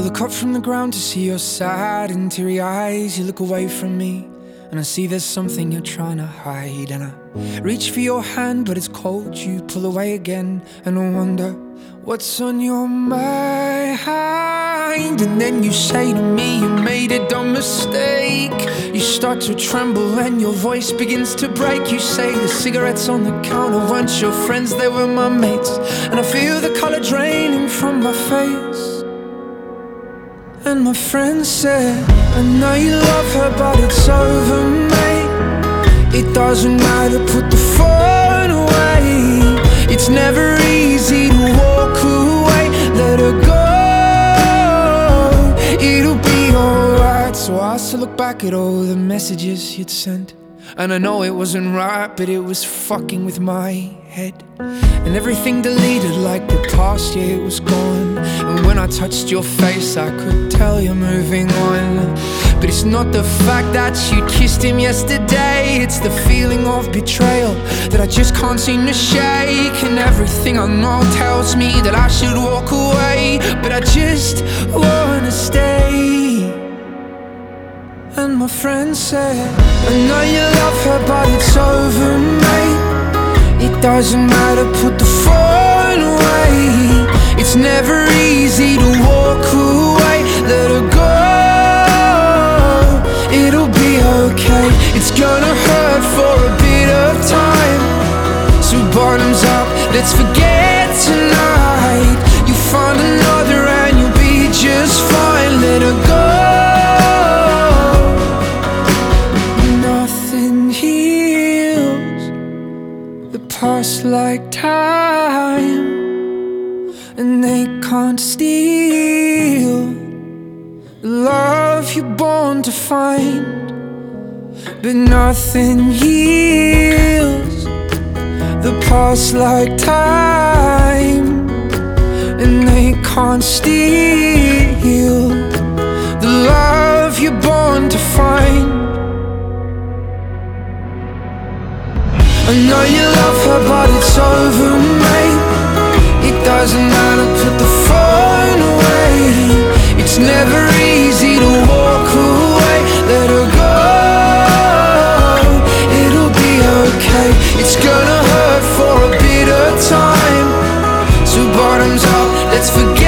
look up from the ground to see your sad and teary eyes. You look away from me and I see there's something you're trying to hide. And I reach for your hand but it's cold. You pull away again and I wonder what's on your mind. And then you say to me you made a dumb mistake. You start to tremble and your voice begins to break. You say the cigarettes on the counter weren't your friends, they were my mates. And I feel the color draining from my face. And my friend said, I know you love her but it's over, mate. It doesn't matter, put the phone away. It's never easy to walk away. Let her go, it'll be alright. So I still look back at all the messages you'd sent, and I know it wasn't right, but it was fucking with my head. And everything deleted like the past, yeah, it was gone. And when I touched your face I could tell you're moving on. But it's not the fact that you kissed him yesterday, it's the feeling of betrayal that I just can't seem to shake. And everything I know tells me that I should walk away, but I just wanna stay. And my friend said, I know you love her but it's over, mate. It doesn't matter, put the phone away. It's never easy to walk away. Let her go, it'll be okay. It's gonna hurt for a bit of time. So bottoms up, let's forget tonight. You'll find another and you'll be just fine. Let her go. Past like time, and they can't steal the love you're born to find. But nothing heals the past like time, and they can't steal the love you're born to find. I know you love her but it's over, mate. It doesn't matter, put the phone away. It's never easy to walk away. Let her go, it'll be okay. It's gonna hurt for a bit of time. So bottoms up, let's forget